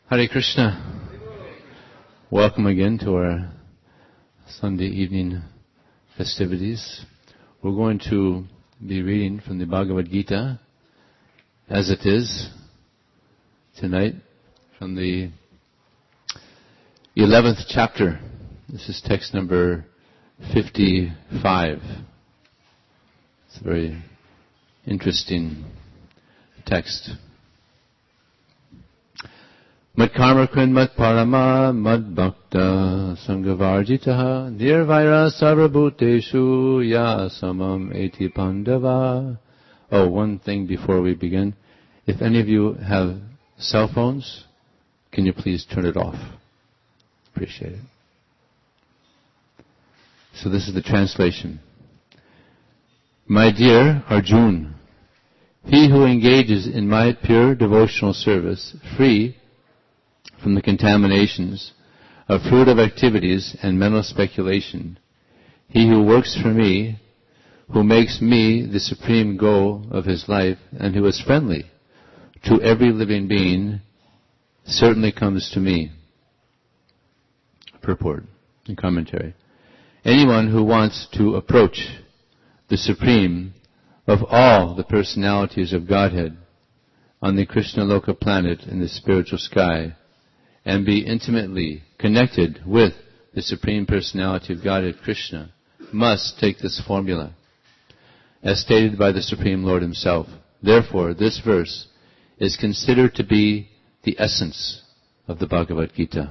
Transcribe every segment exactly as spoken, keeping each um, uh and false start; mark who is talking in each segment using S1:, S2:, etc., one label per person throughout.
S1: Hare Krishna. Welcome again to our Sunday evening festivities. We're going to be reading from the Bhagavad Gita as it is tonight from the eleventh chapter. This is text number fifty-five. It's a very interesting text. Mat karma krin mat parama mad bhakta sangavarjitaha nirvaira sarvabhuteshu ya samam eti pandava. Oh, one thing before we begin. If any of you have cell phones, can you please turn it off? Appreciate it. So this is the translation. My dear Arjun, he who engages in my pure devotional service, free from the contaminations of fruitive activities and mental speculation, he who works for me, who makes me the supreme goal of his life, and who is friendly to every living being, certainly comes to me. Purport and commentary. Anyone who wants to approach the supreme of all the personalities of Godhead on the Krishna Loka planet in the spiritual sky, and be intimately connected with the Supreme Personality of Godhead, Krishna, must take this formula, as stated by the Supreme Lord Himself. Therefore, this verse is considered to be the essence of the Bhagavad Gita.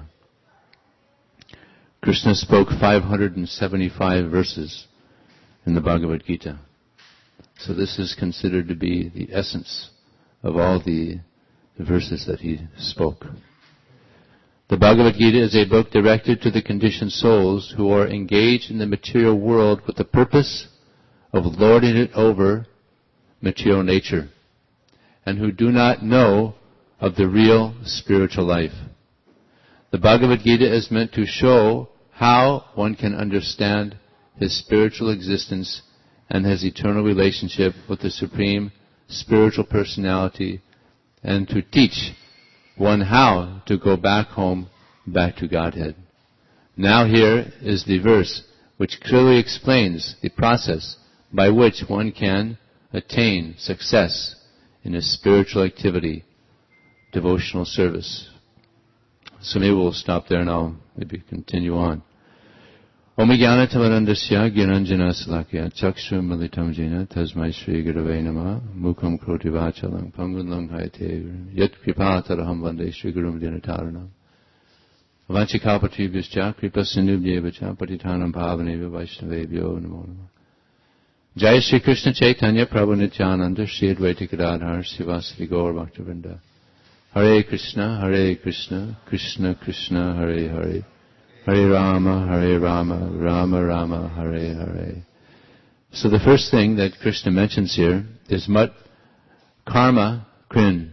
S1: Krishna spoke five hundred seventy-five verses in the Bhagavad Gita. So this is considered to be the essence of all the, the verses that He spoke. The Bhagavad Gita is a book directed to the conditioned souls who are engaged in the material world with the purpose of lording it over material nature, and who do not know of the real spiritual life. The Bhagavad Gita is meant to show how one can understand his spiritual existence and his eternal relationship with the Supreme Spiritual Personality, and to teach one how to go back home, back to Godhead. Now here is the verse which clearly explains the process by which one can attain success in his spiritual activity, devotional service. So maybe we'll stop there and I'll maybe continue on. Om Jnana Tamarandasya Gyananjana Salakya Chakshu Militam Jena Tasmai Shri Gurave Namah Mukham Kroti Vachalam Pangundam Hayate Yat Kripataraham Vande Shri Gurum Dinataranam Vanchikapatibhyascha Kripa Sindhubhyevacha Patitanam Bhavaneva Vaishnavebhyo Namo Namah. Jai Shri Krishna Chaitanya Prabhu Nityananda Shri Advaita Gadadhar Sivasati Gaur Bhaktivinoda. Hare Krishna Hare Krishna Krishna Krishna Hare Hare Hare Rama, Hare Rama, Rama Rama, Hare Hare. So the first thing that Krishna mentions here is mat karma krin.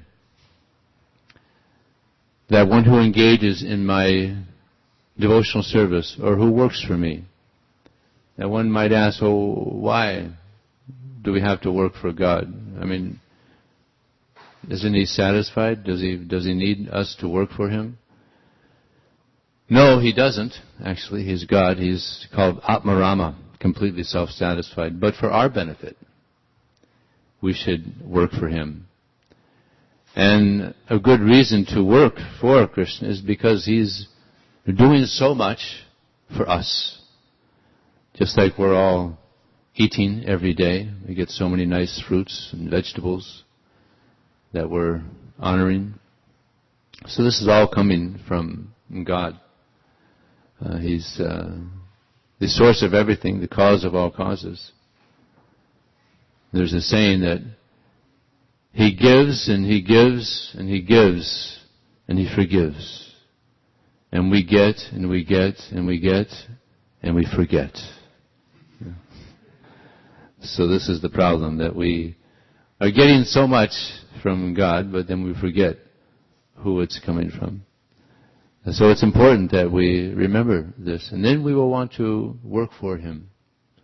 S1: That one who engages in my devotional service or who works for me. Now one might ask, oh, why do we have to work for God? I mean, isn't He satisfied? Does He, does He need us to work for Him? No, He doesn't, actually. He's God. He's called Atmarama, completely self-satisfied. But for our benefit, we should work for Him. And a good reason to work for Krishna is because He's doing so much for us. Just like we're all eating every day. We get so many nice fruits and vegetables that we're honoring. So this is all coming from God. Uh, he's uh, the source of everything, the cause of all causes. There's a saying that He gives and He gives and He gives and He forgives. And we get and we get and we get and we forget. Yeah. So this is the problem, that we are getting so much from God, but then we forget who it's coming from. And so it's important that we remember this, and then we will want to work for Him.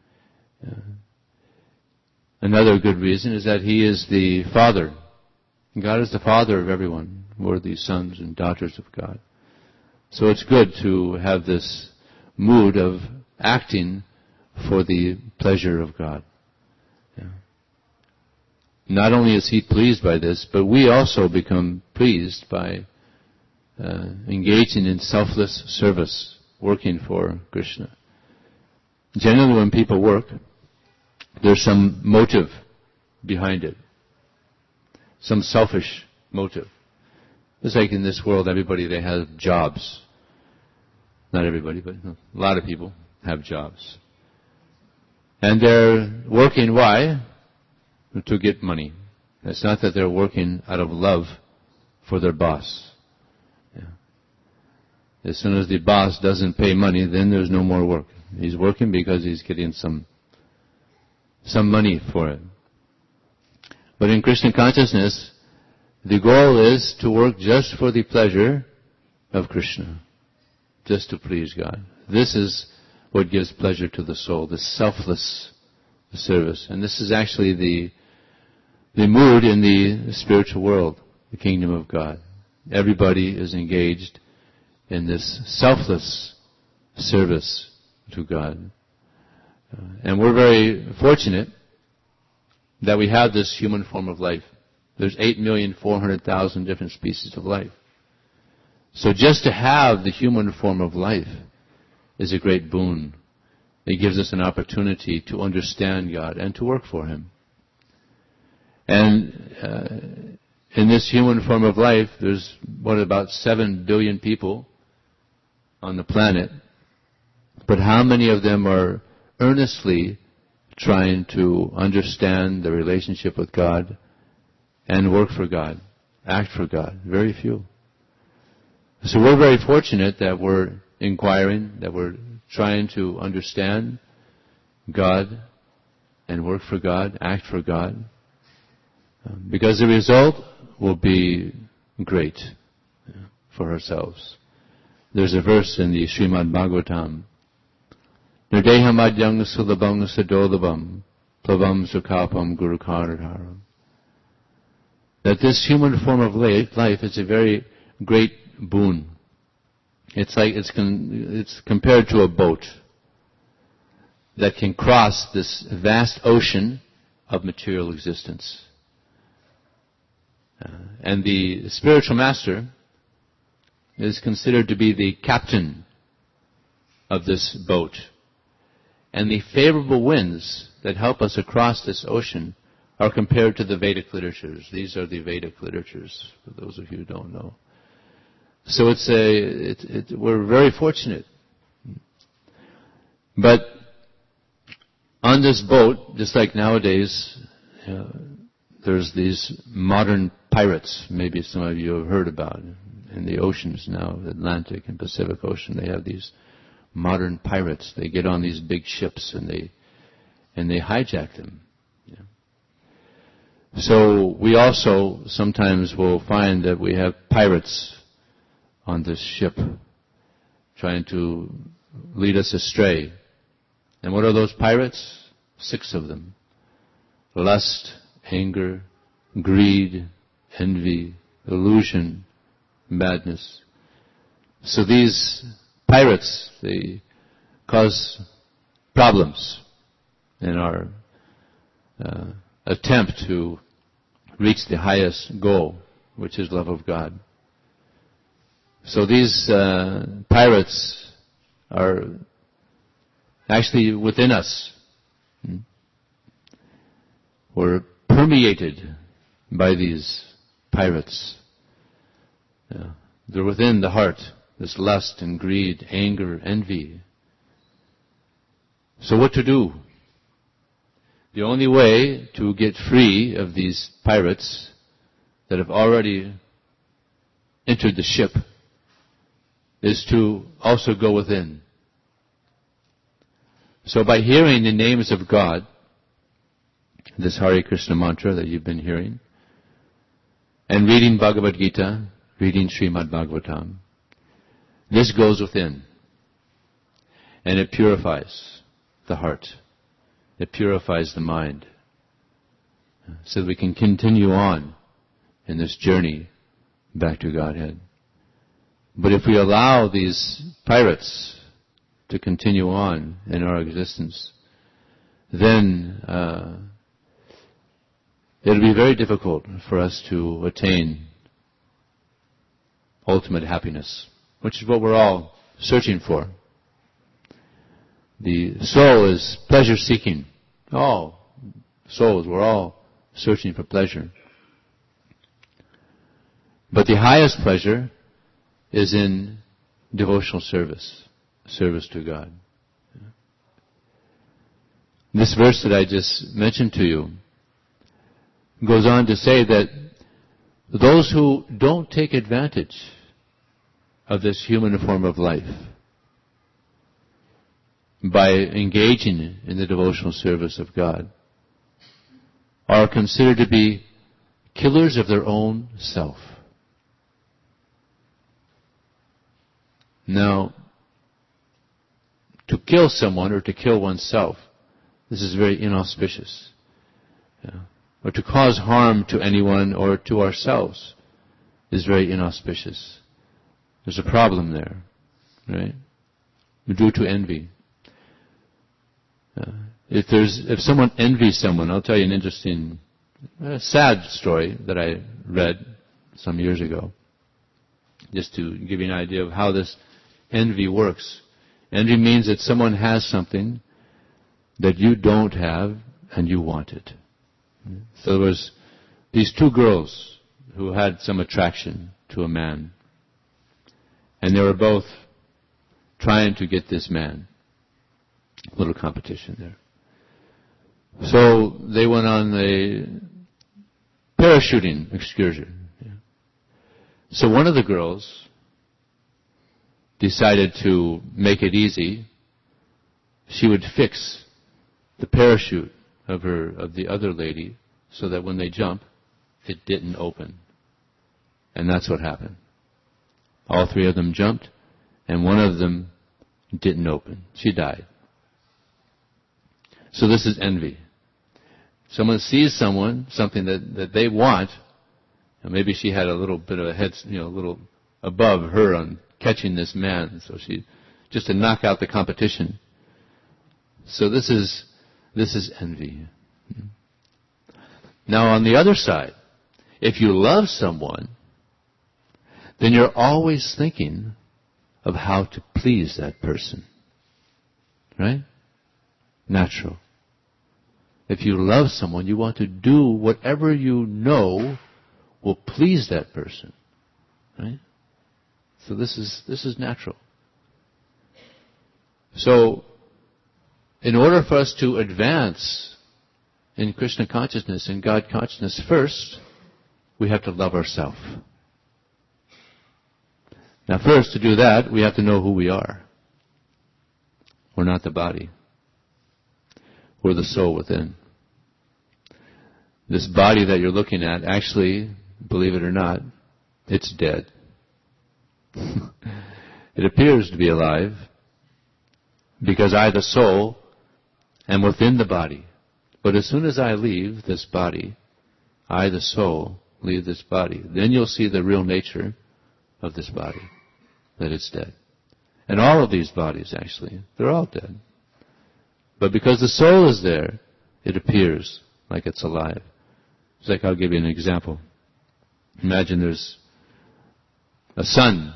S1: Yeah. Another good reason is that He is the Father. God is the Father of everyone. We're the sons and daughters of God. So it's good to have this mood of acting for the pleasure of God. Yeah. Not only is He pleased by this, but we also become pleased by uh, engaging in selfless service, working for Krishna. Generally, when people work, there's some motive behind it, some selfish motive. It's like in this world, everybody, they have jobs. Not everybody, but a lot of people have jobs. And they're working, why? To get money. It's not that they're working out of love for their boss. Yeah. As soon as the boss doesn't pay money, then there's no more work. He's working because he's getting some, some money for it. But in Krishna consciousness, the goal is to work just for the pleasure of Krishna, just to please God. This is what gives pleasure to the soul, the selfless service. And this is actually the the mood in the spiritual world, the kingdom of God. Everybody is engaged in this selfless service to God. Uh, and we're very fortunate that we have this human form of life. There's eight million four hundred thousand different species of life. So just to have the human form of life is a great boon. It gives us an opportunity to understand God and to work for Him. And uh, in this human form of life, there's, what, about seven billion people on the planet. But how many of them are earnestly trying to understand the relationship with God and work for God, act for God? Very few. So we're very fortunate that we're inquiring, that we're trying to understand God and work for God, act for God, because the result will be great for ourselves. There's a verse in the Srimad Bhagavatam, Nirdehamadyang sulabam sadolabam plavam sukapam gurukaradharam. That this human form of life is a very great boon. It's like it's con- it's compared to a boat that can cross this vast ocean of material existence. Uh, and the spiritual master is considered to be the captain of this boat. And the favorable winds that help us across this ocean are compared to the Vedic literatures. These are the Vedic literatures, for those of you who don't know. So it's a, it, it, we're very fortunate. But on this boat, just like nowadays, uh, there's these modern pirates, maybe some of you have heard about, in the oceans now, the Atlantic and Pacific Ocean. They have these modern pirates. They get on these big ships and they and they hijack them. Yeah. So we also sometimes will find that we have pirates on this ship trying to lead us astray. And what are those pirates? Six of them. Lust, anger, greed, envy, illusion, madness. So these pirates, they cause problems in our uh, attempt to reach the highest goal, which is love of God. So these uh, pirates are actually within us. We're permeated by these pirates. Yeah. They're within the heart, this lust and greed, anger, envy. So what to do? The only way to get free of these pirates that have already entered the ship is to also go within. So by hearing the names of God, this Hare Krishna mantra that you've been hearing, and reading Bhagavad Gita, reading Srimad Bhagavatam, this goes within. And it purifies the heart. It purifies the mind. So that we can continue on in this journey back to Godhead. But if we allow these pirates to continue on in our existence, then uh, it'll be very difficult for us to attain ultimate happiness, which is what we're all searching for. The soul is pleasure-seeking. All souls, we're all searching for pleasure. But the highest pleasure is in devotional service, service to God. This verse that I just mentioned to you goes on to say that those who don't take advantage of this human form of life by engaging in the devotional service of God are considered to be killers of their own self. Now, to kill someone or to kill oneself, this is very inauspicious. Yeah. Or to cause harm to anyone or to ourselves is very inauspicious. There's a problem there, right? Due to envy. Uh, if there's, if someone envies someone, I'll tell you an interesting, uh, sad story that I read some years ago, just to give you an idea of how this envy works. Envy means that someone has something that you don't have and you want it. So there was these two girls who had some attraction to a man. And they were both trying to get this man. A little competition there. So they went on a parachuting excursion. So one of the girls decided to make it easy. She would fix the parachute of her, of the other lady, so that when they jump, it didn't open. And that's what happened. All three of them jumped, and one of them didn't open. She died. So this is envy. Someone sees someone, something that, that they want, and maybe she had a little bit of a head, you know, a little above her on catching this man, so she, just to knock out the competition. So this is, this is envy. Now on the other side, if you love someone, then you're always thinking of how to please that person. Right? Natural. If you love someone, you want to do whatever you know will please that person. Right? So this is, this is natural. So, in order for us to advance in Krishna consciousness and God consciousness, first, we have to love ourselves. Now first, to do that, we have to know who we are. We're not the body. We're the soul within. This body that you're looking at, actually, believe it or not, it's dead. It appears to be alive because I, the soul, am within the body. But as soon as I leave this body, I, the soul, leave this body, then you'll see the real nature of this body, that it's dead. And all of these bodies, actually, they're all dead. But because the soul is there, it appears like it's alive. It's like, I'll give you an example. Imagine there's a son,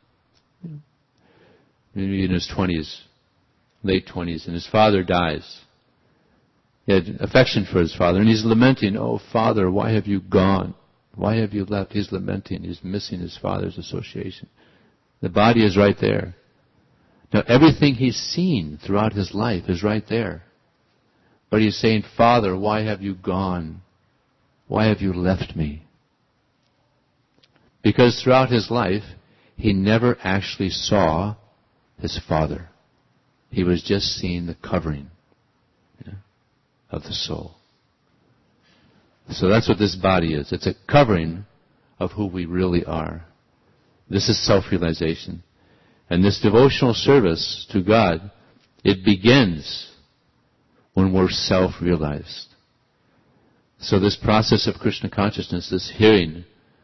S1: maybe in his twenties, late twenties, and his father dies. He had affection for his father, and he's lamenting, "Oh, Father, why have you gone? Why have you left?" He's lamenting. He's missing his father's association. The body is right there. Now, everything he's seen throughout his life is right there. But he's saying, "Father, why have you gone? Why have you left me?" Because throughout his life, he never actually saw his father. He was just seeing the covering, you know, of the soul. So that's what this body is. It's a covering of who we really are. This is self-realization. And this devotional service to God, it begins when we're self-realized. So this process of Krishna consciousness, this hearing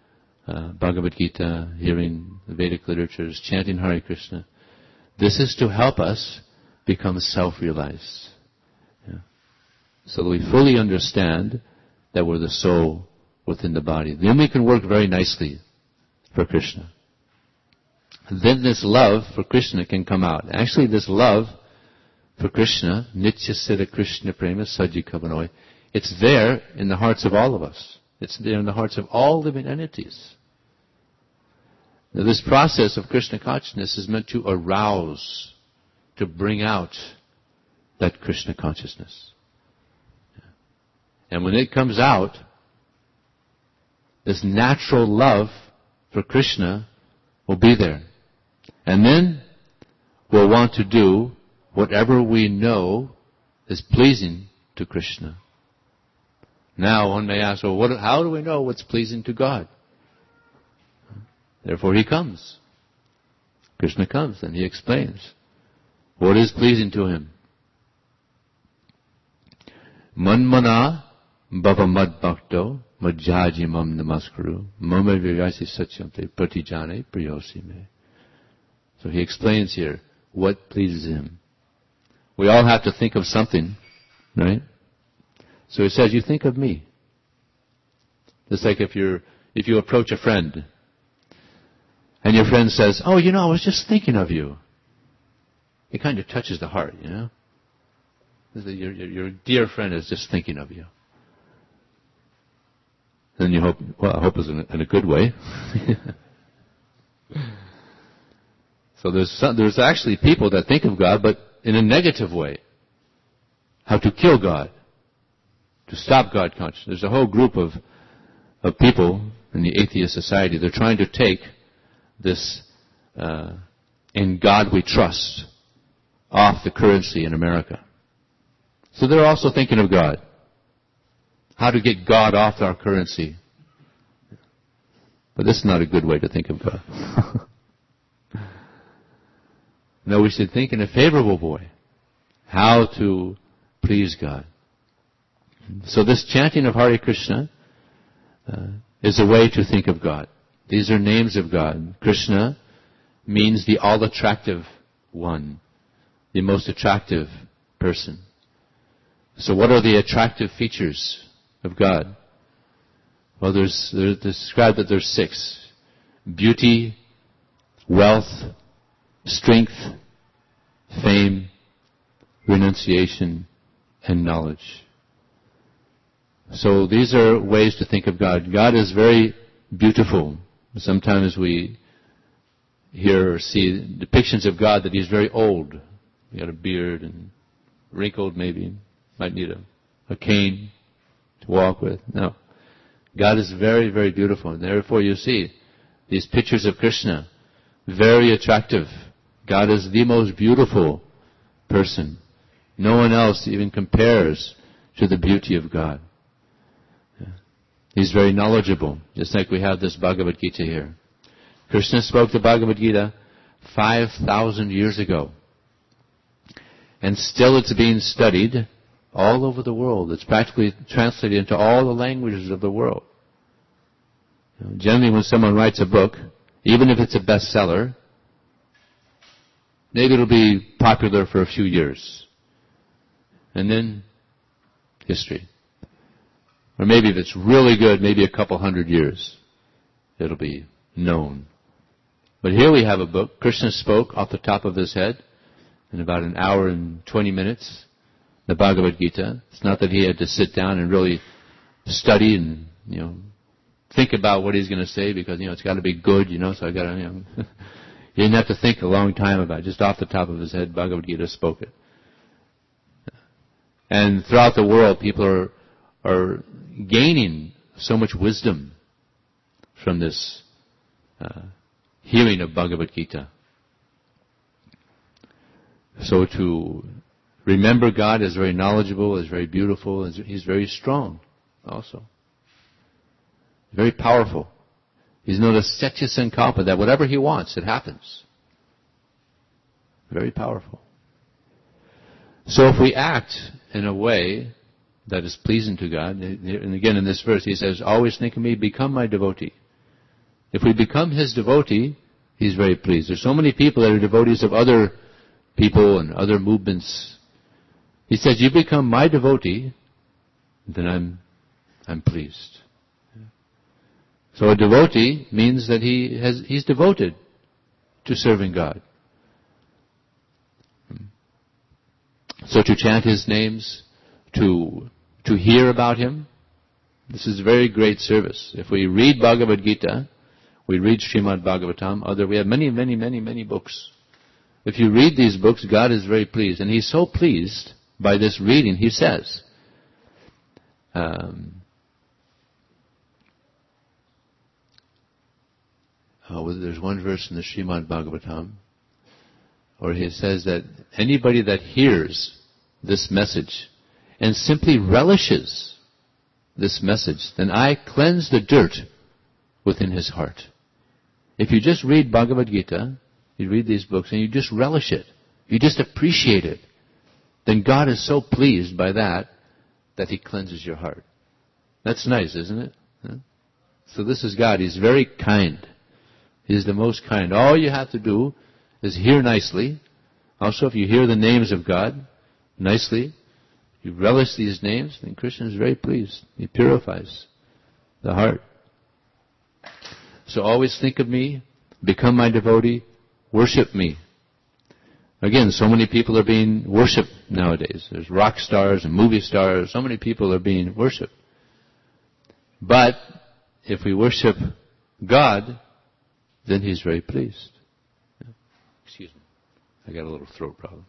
S1: uh, Bhagavad Gita, hearing the Vedic literatures, chanting Hare Krishna. This is to help us become self-realized. Yeah. So that we fully understand that we're the soul within the body. Then we can work very nicely for Krishna. Then this love for Krishna can come out. Actually, this love for Krishna, Nitya Siddha Krishna Prema Sajjikavanoi, it's there in the hearts of all of us. It's there in the hearts of all living entities. Now, this process of Krishna consciousness is meant to arouse, to bring out that Krishna consciousness. And when it comes out, this natural love for Krishna will be there. And then we'll want to do whatever we know is pleasing to Krishna. Now one may ask, well, what, how do we know what's pleasing to God? Therefore He comes. Krishna comes and He explains what is pleasing to Him. Manmana bhava mad bhakto majjaji mam namaskaru mama virasi satyante pratijane priyosi me. So He explains here what pleases Him. We all have to think of something, right? So He says, you think of me. Just like if you're, if you approach a friend, and your friend says, oh, you know, I was just thinking of you. It kind of touches the heart, you know. Your, your, your dear friend is just thinking of you. Then you hope, well, I hope it's in a, in a good way. So there's some, there's actually people that think of God, but in a negative way. How to kill God. To stop God consciousness. There's a whole group of, of people in the atheist society. They're trying to take this uh, in God we trust off the currency in America. So they're also thinking of God. How to get God off our currency. But this is not a good way to think of God. No, we should think in a favorable way. How to please God. So this chanting of Hare Krishna uh, is a way to think of God. These are names of God. Krishna means the all-attractive one, the most attractive person. So what are the attractive features of God? Well, there's, there's described that there's six. Beauty, wealth, strength, fame, renunciation, and knowledge. So these are ways to think of God. God is very beautiful. Sometimes we hear or see depictions of God that He's very old. He got a beard and wrinkled maybe. Might need a, a cane to walk with. No. God is very, very beautiful. And therefore you see these pictures of Krishna, very attractive. God is the most beautiful person. No one else even compares to the beauty of God. He's very knowledgeable, just like we have this Bhagavad Gita here. Krishna spoke the Bhagavad Gita five thousand years ago. And still it's being studied all over the world. It's practically translated into all the languages of the world. You know, generally when someone writes a book, even if it's a bestseller, maybe it'll be popular for a few years. And then history. Or maybe if it's really good, maybe a couple hundred years, it'll be known. But here we have a book. Krishna spoke off the top of his head in about an hour and twenty minutes, the Bhagavad Gita. It's not that he had to sit down and really study and, you know, think about what he's going to say because, you know, it's got to be good, you know, so I got to, you know. He didn't have to think a long time about it. Just off the top of his head, Bhagavad Gita spoke it. And throughout the world, people are are gaining so much wisdom from this uh, hearing of Bhagavad Gita. So to remember God is very knowledgeable, is very beautiful, is, He's very strong also. Very powerful. He's known as Satya Sankalpa, that whatever He wants, it happens. Very powerful. So if we act in a way that is pleasing to God, and again in this verse He says, always think of me, become my devotee. If we become His devotee, He's very pleased. There's so many people that are devotees of other people and other movements. He says, you become my devotee, then I'm, I'm pleased. So a devotee means that he has, he's devoted to serving God. So to chant His names, to, to hear about Him, this is a very great service. If we read Bhagavad Gita, we read Srimad Bhagavatam, other, we have many, many, many, many books. If you read these books, God is very pleased. And He's so pleased by this reading, He says, um, oh, well, there's one verse in the Srimad Bhagavatam where He says that anybody that hears this message and simply relishes this message, then I cleanse the dirt within his heart. If you just read Bhagavad Gita, you read these books and you just relish it, you just appreciate it, then God is so pleased by that that He cleanses your heart. That's nice, isn't it? Huh? So this is God. He's very kind. He's the most kind. All you have to do is hear nicely. Also, if you hear the names of God nicely, you relish these names, then Krishna is very pleased. He purifies the heart. So always think of me, become my devotee, worship me. Again, so many people are being worshipped nowadays. There's rock stars and movie stars. So many people are being worshipped. But if we worship God, then He's very pleased. Excuse me. I got a little throat problem.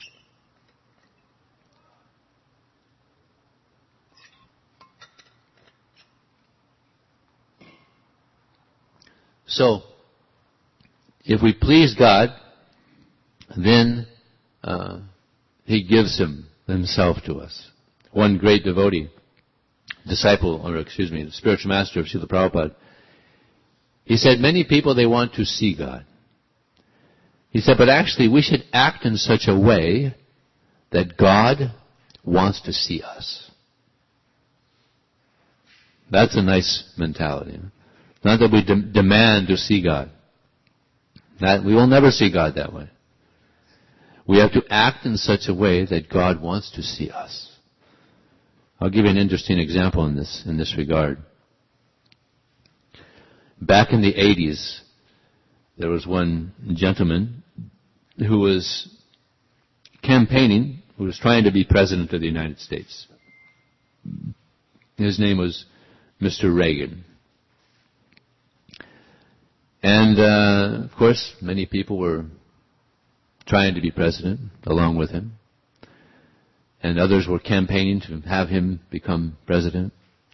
S1: So, if we please God, then uh, He gives Him Himself to us. One great devotee, disciple, or excuse me, the spiritual master of Srila Prabhupada, he said, many people, they want to see God. He said, but actually we should act in such a way that God wants to see us. That's a nice mentality. Not that we de- demand to see God. That we will never see God that way. We have to act in such a way that God wants to see us. I'll give you an interesting example in this, in this regard. Back in the eighties, there was one gentleman who was campaigning, who was trying to be president of the United States. His name was Mister Reagan. And, uh, of course, many people were trying to be president along with him. And others were campaigning to have him become president.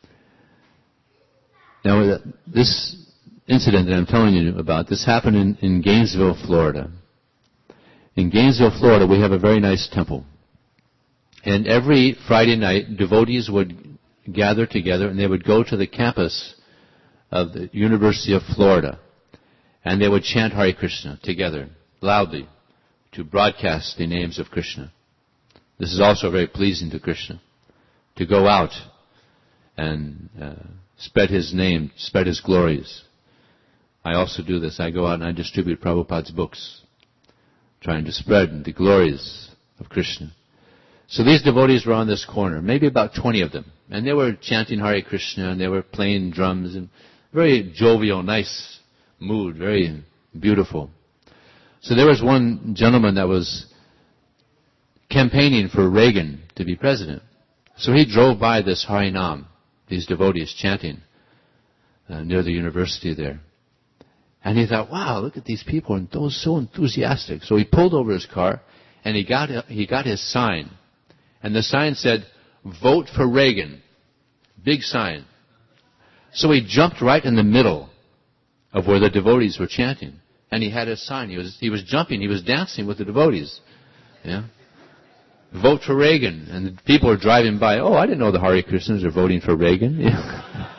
S1: Now, this incident that I'm telling you about, this happened in, in Gainesville, Florida. In Gainesville, Florida, we have a very nice temple. And every Friday night, devotees would gather together and they would go to the campus of the University of Florida. And they would chant Hare Krishna together, loudly, to broadcast the names of Krishna. This is also very pleasing to Krishna, to go out and uh, spread His name, spread His glories. I also do this. I go out and I distribute Prabhupada's books, trying to spread the glories of Krishna. So these devotees were on this corner, maybe about twenty of them, and they were chanting Hare Krishna, and they were playing drums, and very jovial, nice mood, very beautiful. So there was one gentleman that was campaigning for Reagan to be president. So he drove by this Harinam, these devotees chanting uh, near the university there. And he thought, wow, look at these people, and those so enthusiastic. So he pulled over his car, and he got he got his sign. And the sign said, vote for Reagan. Big sign. So he jumped right in the middle of where the devotees were chanting. And he had his sign. He was he was jumping. He was dancing with the devotees. Yeah. Vote for Reagan. And the people are driving by. Oh, I didn't know the Hare Krishnas are voting for Reagan. Yeah.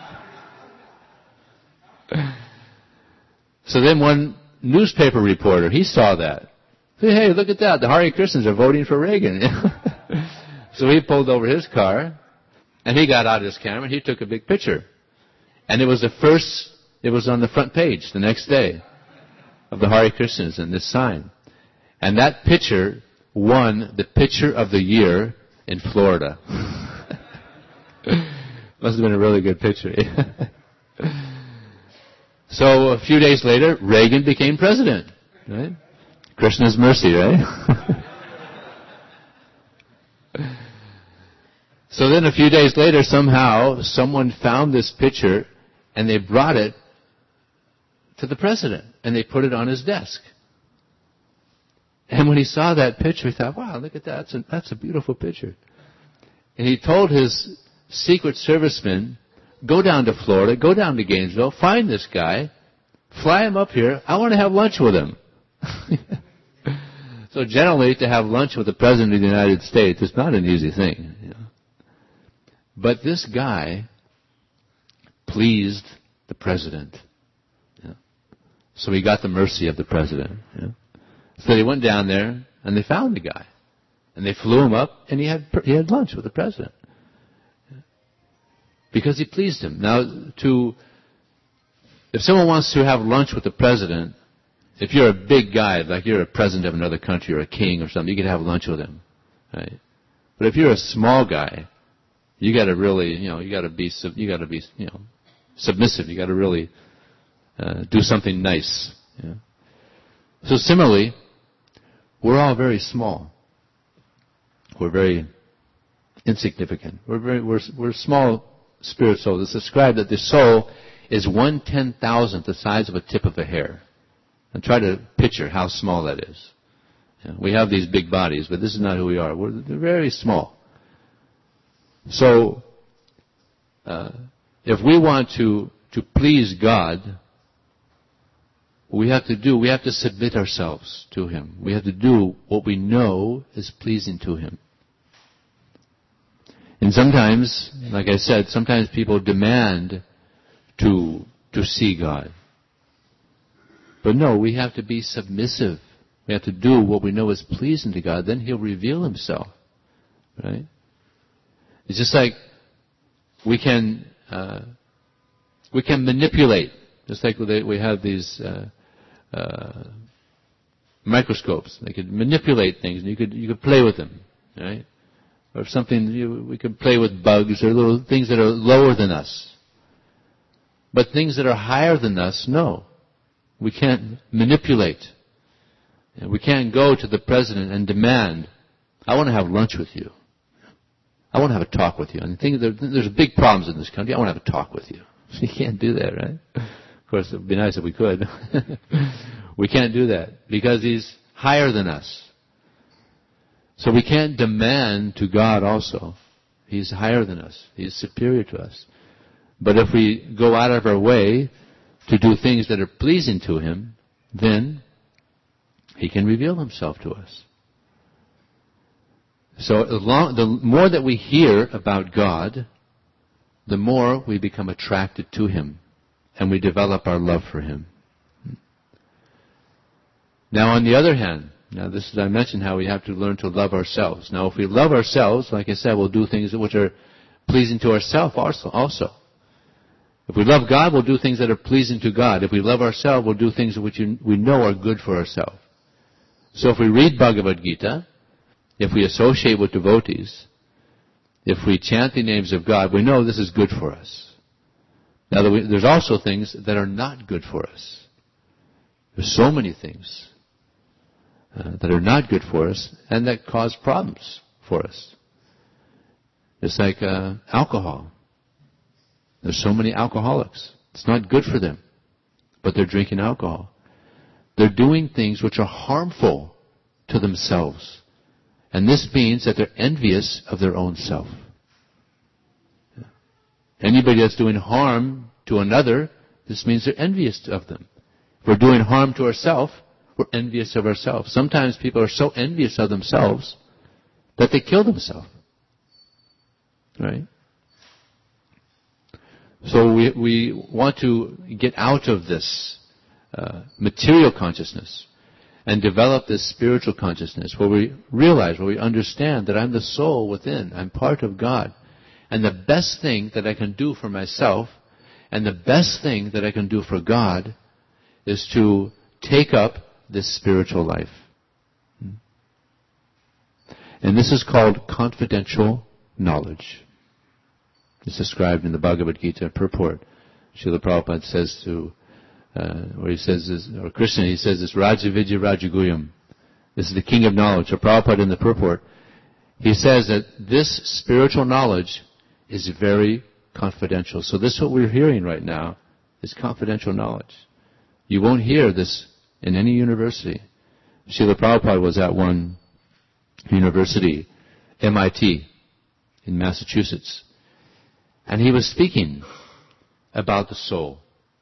S1: So then one newspaper reporter, he saw that. Hey, hey, look at that. The Hare Krishnas are voting for Reagan. So he pulled over his car, and he got out his camera, and he took a big picture. And it was the first it was on the front page the next day of the Hare Krishnas and this sign. And that picture won the picture of the year in Florida. Must have been a really good picture. So a few days later, Reagan became president. Right? Krishna's mercy, right? So then a few days later, somehow, someone found this picture and they brought it to the president and they put it on his desk. And when he saw that picture, he thought, wow, look at that. That's a, that's a beautiful picture. And he told his Secret Servicemen, go down to Florida, go down to Gainesville, find this guy, fly him up here. I want to have lunch with him. So generally, to have lunch with the President of the United States is not an easy thing. You know. But this guy pleased the President. You know. So he got the mercy of the President. You know. So they went down there and they found the guy. And they flew him up and he had he had lunch with the President. Because he pleased him. Now, to if someone wants to have lunch with the President, if you're a big guy, like you're a president of another country or a king or something, you can have lunch with him. Right? But if you're a small guy, you got to really, you know, you got to be, you got to be, you know, submissive. You got to really uh, do something nice. You know? So similarly, we're all very small. We're very insignificant. We're very, we're, we're small spirit souls. It's described that the soul is one ten thousandth the size of a tip of a hair. And try to picture how small that is. You know, we have these big bodies, but this is not who we are. We're very small. So, uh, if we want to, to please God, we have to do, we have to submit ourselves to Him. We have to do what we know is pleasing to Him. And sometimes, like I said, sometimes people demand to, to see God. But no, we have to be submissive. We have to do what we know is pleasing to God. Then He'll reveal Himself. Right? It's just like we can uh, we can manipulate. Just like we have these uh, uh, microscopes. They could manipulate things, and you could you could play with them. Right? Or something, you, we could play with bugs or little things that are lower than us. But things that are higher than us, no. We can't manipulate. We can't go to the President and demand, I want to have lunch with you. I want to have a talk with you. And think there's big problems in this country. I want to have a talk with you. You can't do that, right? Of course, it would be nice if we could. We can't do that because He's higher than us. So we can't demand to God also. He's higher than us. He's superior to us. But if we go out of our way to do things that are pleasing to Him, then He can reveal Himself to us. So the, long, the more that we hear about God, the more we become attracted to Him and we develop our love for Him. Now on the other hand, now this is, I mentioned how we have to learn to love ourselves. Now if we love ourselves, like I said, we'll do things which are pleasing to ourselves also. also. If we love God, we'll do things that are pleasing to God. If we love ourselves, we'll do things which we know are good for ourselves. So if we read Bhagavad Gita, if we associate with devotees, if we chant the names of God, we know this is good for us. Now, there's also things that are not good for us. There's so many things uh, that are not good for us and that cause problems for us. It's like uh, alcohol. There's so many alcoholics. It's not good for them, but they're drinking alcohol. They're doing things which are harmful to themselves. And this means that they're envious of their own self. Anybody that's doing harm to another, this means they're envious of them. If we're doing harm to ourselves, we're envious of ourselves. Sometimes people are so envious of themselves that they kill themselves. Right? So we, we want to get out of this uh, material consciousness and develop this spiritual consciousness where we realize, where we understand that I'm the soul within. I'm part of God. And the best thing that I can do for myself And the best thing that I can do for God is to take up this spiritual life. And this is called confidential knowledge. It's described in the Bhagavad Gita purport. Srila Prabhupada says to, uh, where he says this, or Krishna, he says this, Raja Vidya Rajaguyam. This is the king of knowledge. Or Prabhupada in the purport, he says that this spiritual knowledge is very confidential. So this, what we're hearing right now, is confidential knowledge. You won't hear this in any university. Srila Prabhupada was at one university, M I T, in Massachusetts. And he was speaking about the soul.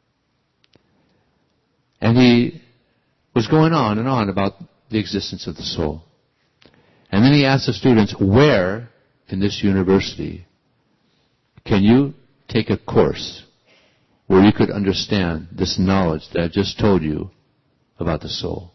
S1: And he was going on and on about the existence of the soul. And then he asked the students, where in this university can you take a course where you could understand this knowledge that I just told you about the soul?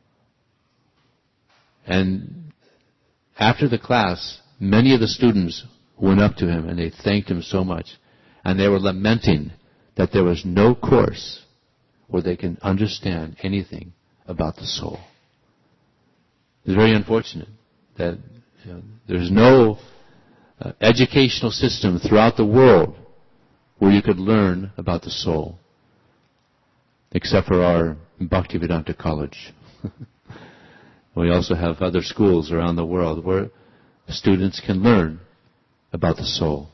S1: And after the class, many of the students went up to him and they thanked him so much. And they were lamenting that there was no course where they can understand anything about the soul. It's very unfortunate that you know, there's no uh, educational system throughout the world where you could learn about the soul, except for our Bhaktivedanta College. We also have other schools around the world where students can learn about the soul.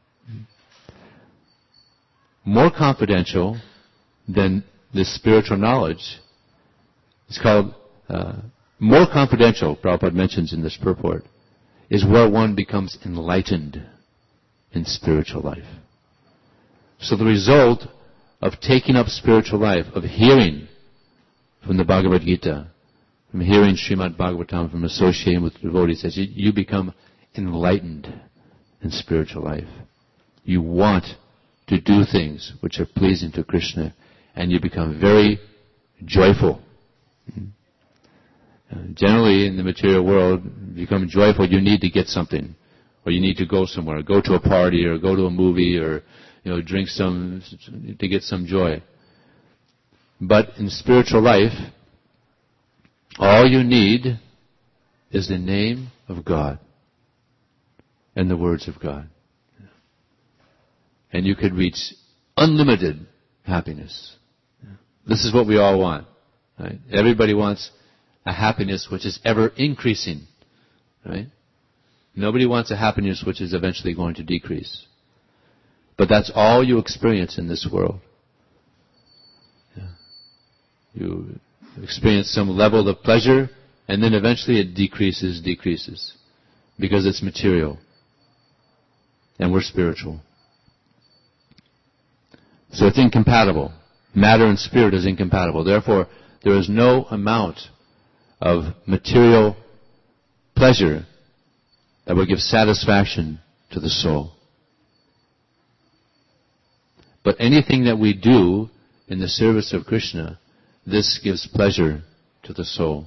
S1: More confidential than this spiritual knowledge, it's called, uh, more confidential, Prabhupada mentions in this purport, is where one becomes enlightened in spiritual life. So the result of taking up spiritual life, of hearing from the Bhagavad Gita, from hearing Srimad Bhagavatam, from associating with devotees, as you, you become enlightened in spiritual life. You want to do things which are pleasing to Krishna, and you become very joyful. Uh, generally, in the material world, you become joyful, you need to get something, or you need to go somewhere, go to a party, or go to a movie, or you know, drink some to get some joy. But in spiritual life, all you need is the name of God and the words of God. And you could reach unlimited happiness. This is what we all want. Right? Everybody wants a happiness which is ever increasing. Right? Nobody wants a happiness which is eventually going to decrease. But that's all you experience in this world. Yeah. You experience some level of pleasure, and then eventually it decreases, decreases. Because it's material. And we're spiritual. So it's incompatible. Matter and spirit is incompatible. Therefore, there is no amount of material pleasure that will give satisfaction to the soul. But anything that we do in the service of Krishna, this gives pleasure to the soul.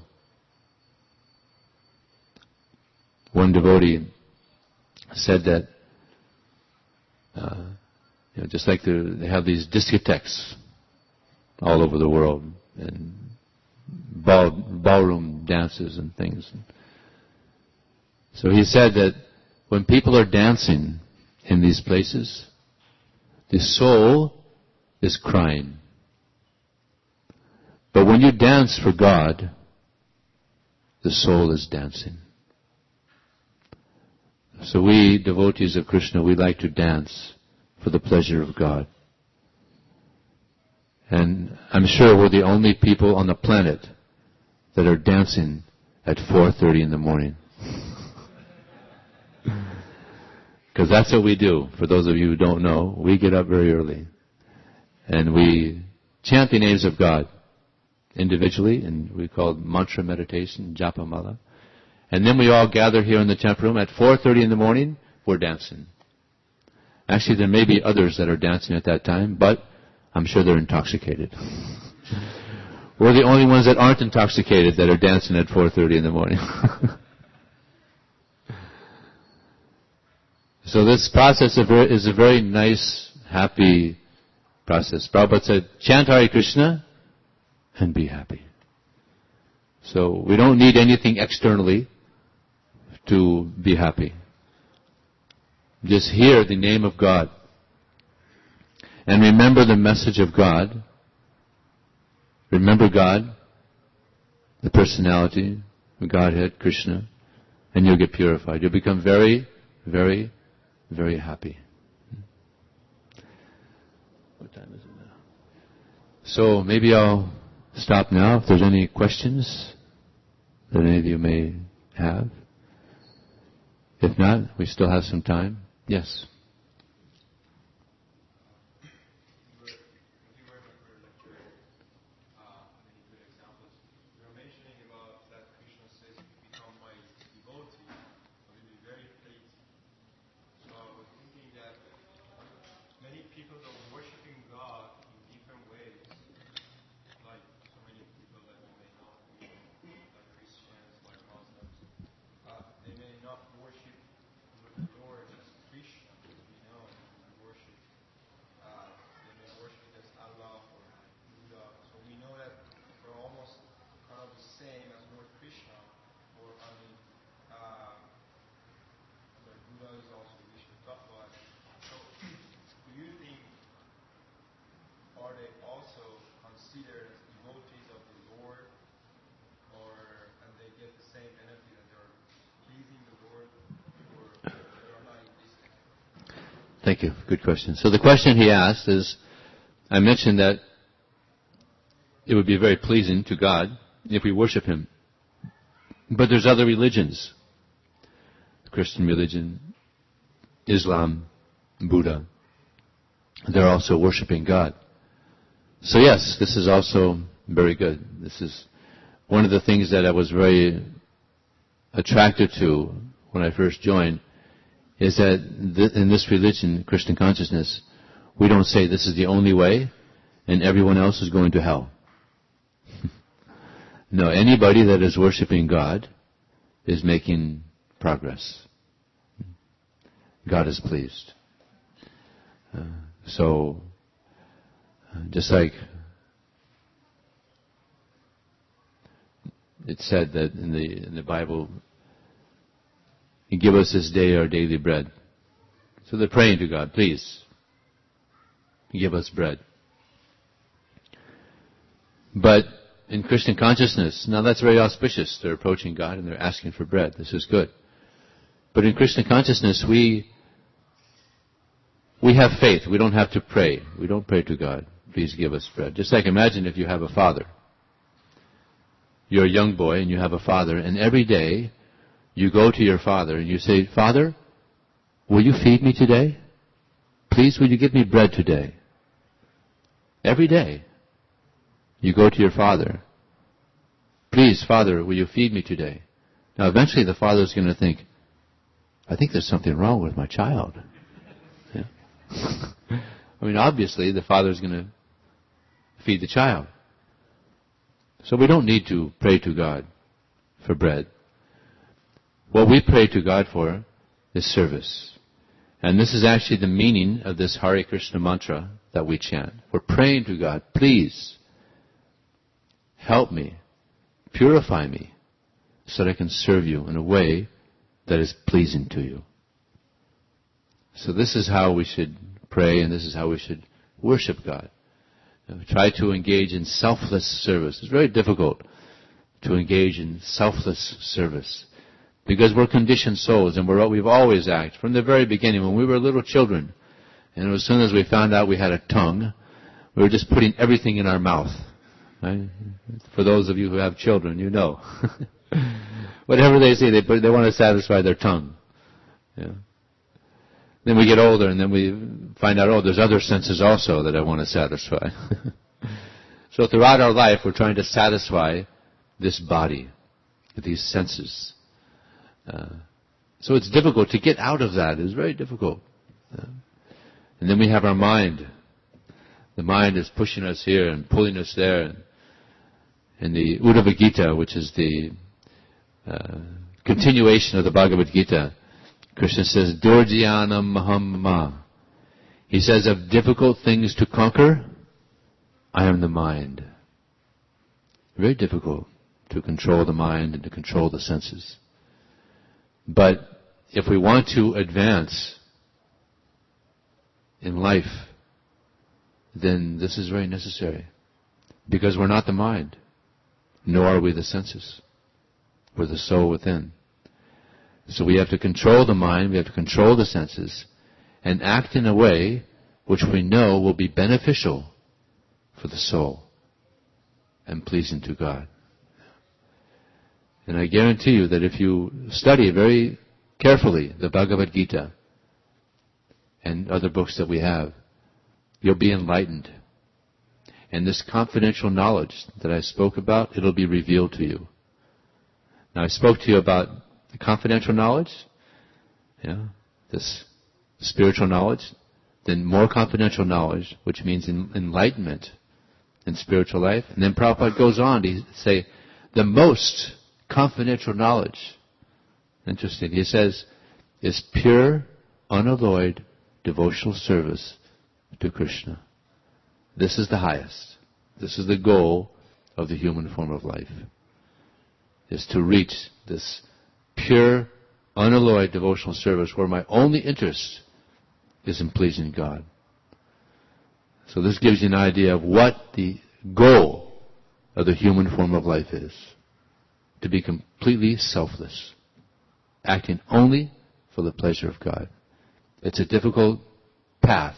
S1: One devotee said that uh, You know, just like they have these discotheques all over the world, and ball, ballroom dances and things. So he said that when people are dancing in these places, the soul is crying. But when you dance for God, the soul is dancing. So we, devotees of Krishna, we like to dance for the pleasure of God. And I'm sure we're the only people on the planet that are dancing at four thirty in the morning. Because that's what we do. For those of you who don't know, we get up very early. And we chant the names of God individually, and we call it mantra meditation, japa mala. And then we all gather here in the temple room at four thirty in the morning, we're dancing. Actually, there may be others that are dancing at that time, but I'm sure they're intoxicated. We're the only ones that aren't intoxicated that are dancing at four thirty in the morning. So this process is a very nice, happy process. Prabhupada said, chant Hare Krishna and be happy. So we don't need anything externally to be happy. Just hear the name of God and remember the message of God. Remember God, the personality, the Godhead, Krishna, and you'll get purified. You'll become very, very, very happy. What time is it now? So maybe I'll stop now if there's any questions that any of you may have. If not, we still have some time. Yes. Thank you. Good question. So the question he asked is, I mentioned that it would be very pleasing to God if we worship Him. But there's other religions. Christian religion, Islam, Buddha. They're also worshiping God. So yes, this is also very good. This is one of the things that I was very attracted to when I first joined, is that in this religion, Christian consciousness, we don't say this is the only way and everyone else is going to hell. No, anybody that is worshiping God is making progress. God is pleased. Uh, so, uh, just like it said that in the in the Bible, give us this day our daily bread. So they're praying to God, please, give us bread. But in Christian consciousness, now that's very auspicious. They're approaching God and they're asking for bread. This is good. But in Christian consciousness, we we have faith. We don't have to pray. We don't pray to God, please give us bread. Just like imagine if you have a father. You're a young boy and you have a father, and every day you go to your father and you say, Father, will you feed me today? Please, will you give me bread today? Every day you go to your father. Please, Father, will you feed me today? Now, eventually the father's going to think, I think there's something wrong with my child. Yeah. I mean, obviously the father's going to feed the child. So we don't need to pray to God for bread. What we pray to God for is service. And this is actually the meaning of this Hare Krishna mantra that we chant. We're praying to God, please help me, purify me, so that I can serve you in a way that is pleasing to you. So this is how we should pray, and this is how we should worship God. And try to engage in selfless service. It's very difficult to engage in selfless service, because we're conditioned souls, and we're, we've always acted from the very beginning. When we were little children, and as soon as we found out we had a tongue, we were just putting everything in our mouth. Right? For those of you who have children, you know. Whatever they say, they put, they want to satisfy their tongue. Yeah. Then we get older, and then we find out, oh, there's other senses also that I want to satisfy. So throughout our life, we're trying to satisfy this body, these senses. Uh, so it's difficult to get out of that. It's very difficult. Uh, and then we have our mind. The mind is pushing us here and pulling us there. In the Uddhava Gita, which is the uh, continuation of the Bhagavad Gita, Krishna says, Durjyanam Maham Ma He says, of difficult things to conquer, I am the mind. Very difficult to control the mind and to control the senses. But if we want to advance in life, then this is very necessary. Because we're not the mind, nor are we the senses. We're the soul within. So we have to control the mind, we have to control the senses, and act in a way which we know will be beneficial for the soul and pleasing to God. And I guarantee you that if you study very carefully the Bhagavad Gita and other books that we have, you'll be enlightened. And this confidential knowledge that I spoke about, it'll be revealed to you. Now I spoke to you about the confidential knowledge, you know, this spiritual knowledge, then more confidential knowledge, which means enlightenment in spiritual life. And then Prabhupada goes on to say, the most confidential knowledge, interesting, he says, is pure, unalloyed devotional service to Krishna. This is the highest. This is the goal of the human form of life, is to reach this pure, unalloyed devotional service where my only interest is in pleasing God. So this gives you an idea of what the goal of the human form of life is. To be completely selfless, acting only for the pleasure of God. It's a difficult path,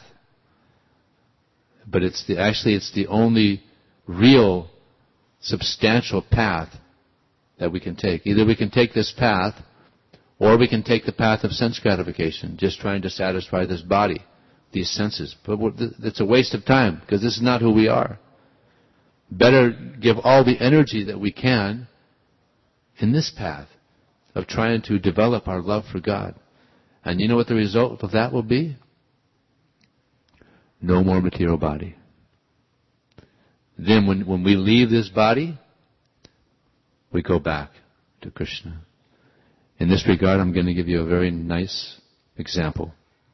S1: but it's the, actually it's the only real, substantial path that we can take. Either we can take this path, or we can take the path of sense gratification, just trying to satisfy this body, these senses. But it's a waste of time, because this is not who we are. Better give all the energy that we can in this path of trying to develop our love for God. And you know what the result of that will be? No more material body. Then when, when we leave this body, we go back to Krishna. In this regard, I'm going to give you a very nice example.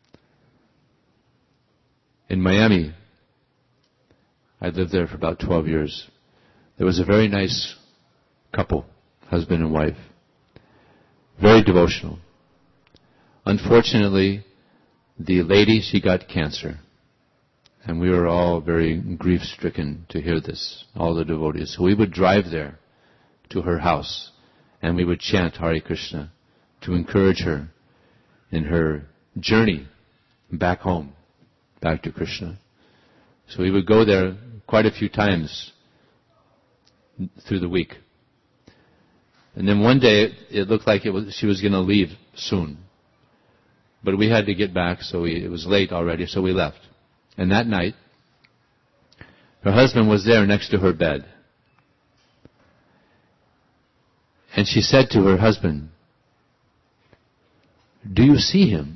S1: In Miami, I lived there for about twelve years. There was a very nice couple, husband and wife. Very devotional. Unfortunately, the lady, she got cancer. And we were all very grief-stricken to hear this, all the devotees. So we would drive there to her house, and we would chant Hare Krishna to encourage her in her journey back home, back to Krishna. So we would go there quite a few times through the week. And then one day, it, it looked like it was, she was going to leave soon. But we had to get back, so we, it was late already, so we left. And that night, her husband was there next to her bed. And she said to her husband, "Do you see him?"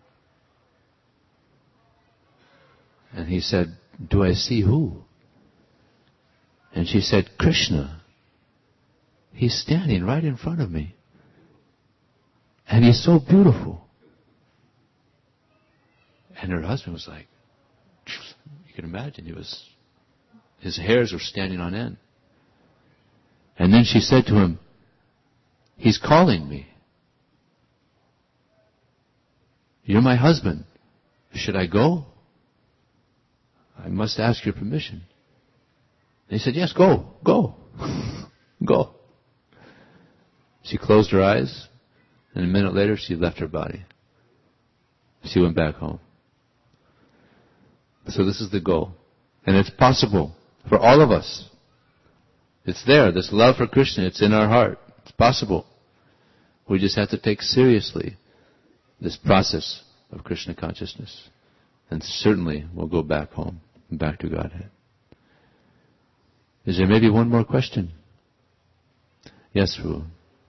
S1: And he said, "Do I see who?" And she said, "Krishna. He's standing right in front of me. And he's so beautiful." And her husband was like, you can imagine, he was, his hairs were standing on end. And then she said to him, "He's calling me. You're my husband. Should I go? I must ask your permission." And he said, "Yes, go, go, go." She closed her eyes, and a minute later she left her body. She went back home. So this is the goal. And it's possible for all of us. It's there, this love for Krishna, it's in our heart. It's possible. We just have to take seriously this process of Krishna consciousness. And certainly we'll go back home, back to Godhead. Is there maybe one more question? Yes, Ru.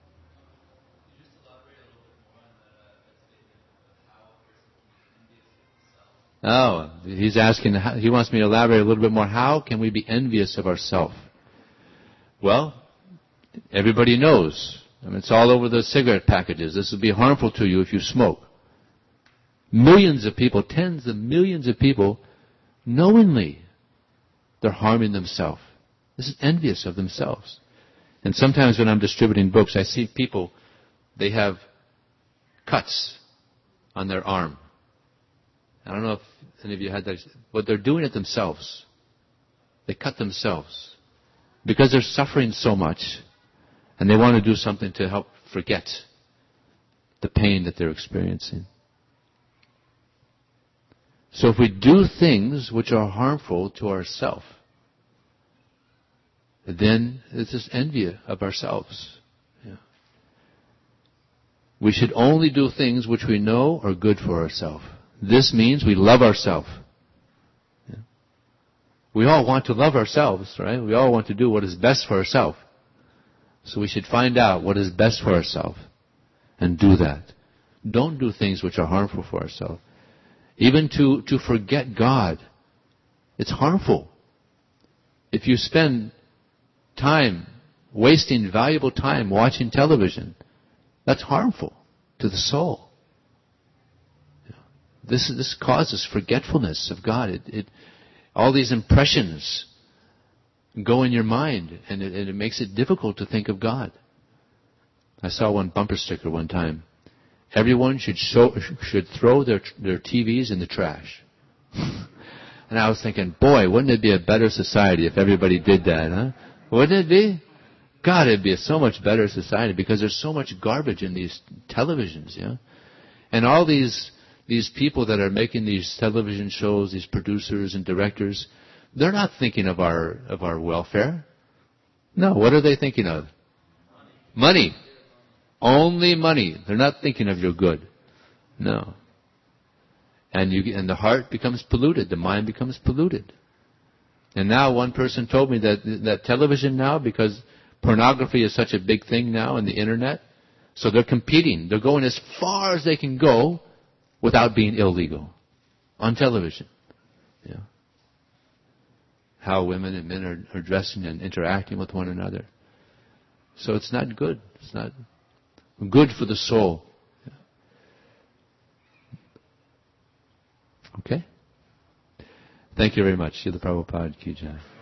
S1: Oh, he's asking, he wants me to elaborate a little bit more. How can we be envious of ourselves? Well, everybody knows. I mean, it's all over the cigarette packages. This will be harmful to you if you smoke. Millions of people, tens of millions of people, knowingly, they're harming themselves. This is envious of themselves. And sometimes when I'm distributing books, I see people, they have cuts on their arm. I don't know if any of you had that, but they're doing it themselves. They cut themselves because they're suffering so much, and they want to do something to help forget the pain that they're experiencing. So if we do things which are harmful to ourselves, then it's this envy of ourselves. Yeah. We should only do things which we know are good for ourselves. This means we love ourselves. Yeah. We all want to love ourselves, right? We all want to do what is best for ourselves. So we should find out what is best for ourselves and do that. Don't do things which are harmful for ourselves. Even to, to forget God, it's harmful. If you spend time, wasting valuable time watching television, that's harmful to the soul. This, this causes forgetfulness of God. It, it, all these impressions go in your mind, and it, and it makes it difficult to think of God. I saw one bumper sticker one time. Everyone should show, should throw their their T Vs in the trash. And I was thinking, boy, wouldn't it be a better society if everybody did that, huh? Wouldn't it be? God, it'd be a so much better society because there's so much garbage in these televisions, yeah? And all these these people that are making these television shows, these producers and directors, they're not thinking of our of our welfare. No, what are they thinking of? Money. Only money. They're not thinking of your good. No. And you and the heart becomes polluted. The mind becomes polluted. And now one person told me that that television now, because pornography is such a big thing now in the internet, so they're competing. They're going as far as they can go without being illegal on television. Yeah. How women and men are, are dressing and interacting with one another. So it's not good. It's not good for the soul. Okay? Thank you very much. Srila Prabhupada Ki Jai.